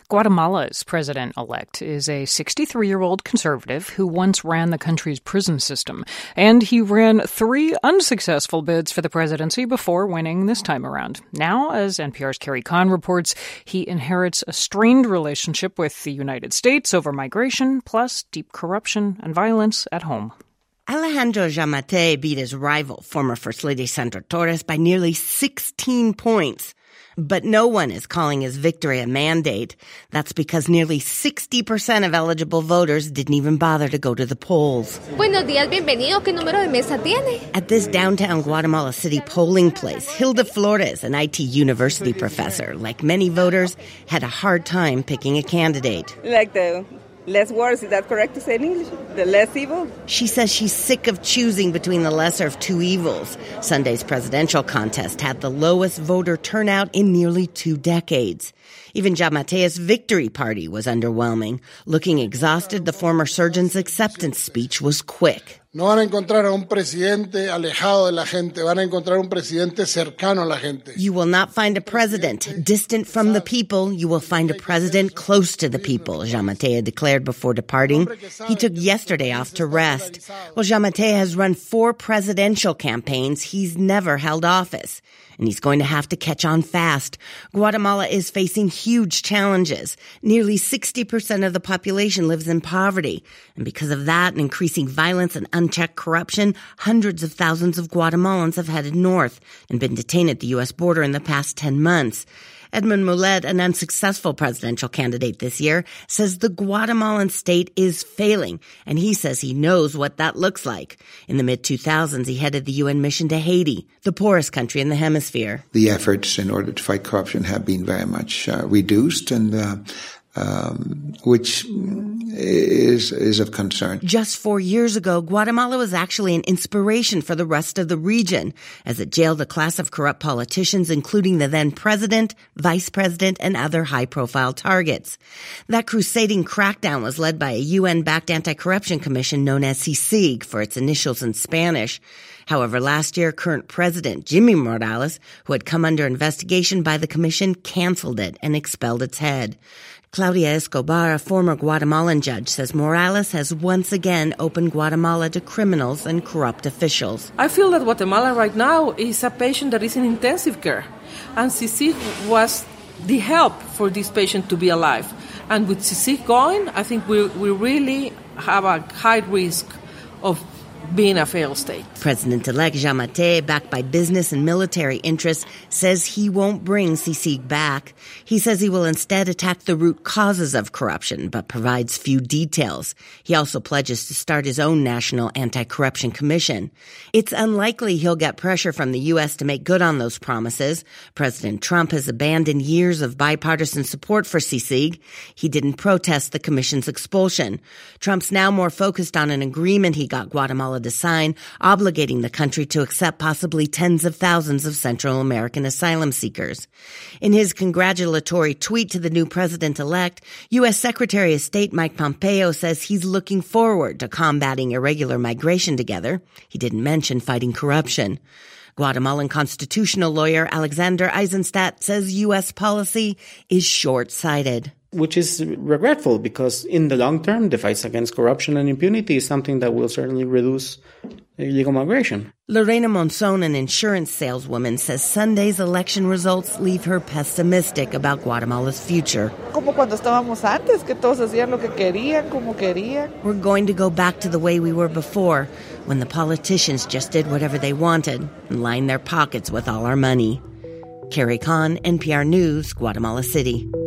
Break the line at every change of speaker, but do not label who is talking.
Guatemala's president-elect is a 63-year-old conservative who once ran the country's prison system, and he ran 3 unsuccessful bids for the presidency before winning this time around. Now, as NPR's Carrie Kahn reports, he inherits a strained relationship with the United States over migration, plus deep corruption and violence at home.
Alejandro Giammattei beat his rival, former First Lady Sandra Torres, by nearly 16 points. But no one is calling his victory a mandate. That's because nearly 60% of eligible voters didn't even bother to go to the polls.
Buenos días, bienvenido. ¿Qué número de mesa tiene?
At this downtown Guatemala City polling place, Hilda Flores, an IT university professor, like many voters, had a hard time picking a candidate.
Like the less worse, is that correct to say in English? The less evil?
She says she's sick of choosing between the lesser of two evils. Sunday's presidential contest had the lowest voter turnout in nearly 2 decades. Even Giammattei's victory party was underwhelming. Looking exhausted, the former surgeon's acceptance speech was quick.
No van a encontrar a un presidente alejado de la gente, van a encontrar un presidente cercano a la gente.
You will not find a president distant from the people. You will find a president close to the people, Giammattei declared before departing. He took yesterday off to rest. Well, Giammattei has run 4 presidential campaigns. He's never held office. And he's going to have to catch on fast. Guatemala is facing huge challenges. Nearly 60% of the population lives in poverty. And because of that and increasing violence and unchecked corruption, hundreds of thousands of Guatemalans have headed north and been detained at the U.S. border in the past 10 months. Edmund Mulet, an unsuccessful presidential candidate this year, says the Guatemalan state is failing, and he says he knows what that looks like. In the mid-2000s, he headed the UN mission to Haiti, the poorest country in the hemisphere.
The efforts in order to fight corruption have been very much reduced, and which is of concern.
Just 4 years ago, Guatemala was actually an inspiration for the rest of the region, as it jailed a class of corrupt politicians, including the then president, vice president, and other high-profile targets. That crusading crackdown was led by a UN-backed anti-corruption commission known as CICIG for its initials in Spanish. However, last year, current president Jimmy Morales, who had come under investigation by the commission, canceled it and expelled its head. Claudia Escobar, a former Guatemalan judge, says Morales has once again opened Guatemala to criminals and corrupt officials.
I feel that Guatemala right now is a patient that is in intensive care. And CICIG was the help for this patient to be alive. And with CICIG going, I think we really have a high risk of being a failed state.
President-elect Giammattei, backed by business and military interests, says he won't bring CICIG back. He says he will instead attack the root causes of corruption, but provides few details. He also pledges to start his own national anti-corruption commission. It's unlikely he'll get pressure from the U.S. to make good on those promises. President Trump has abandoned years of bipartisan support for CICIG. He didn't protest the commission's expulsion. Trump's now more focused on an agreement he got Guatemala to sign, obligating the country to accept possibly tens of thousands of Central American asylum seekers. In his congratulatory tweet to the new president-elect, U.S. Secretary of State Mike Pompeo says he's looking forward to combating irregular migration together. He didn't mention fighting corruption. Guatemalan constitutional lawyer Alexander Eisenstadt says U.S. policy is short-sighted.
Which is regretful, because in the long term, the fight against corruption and impunity is something that will certainly reduce illegal migration.
Lorena Monzon, an insurance saleswoman, says Sunday's election results leave her pessimistic about Guatemala's future.
Como cuando estábamos antes, que todos hacían lo que querían, como querían.
We're going to go back to the way we were before, when the politicians just did whatever they wanted and lined their pockets with all our money. Carrie Kahn, NPR News, Guatemala City.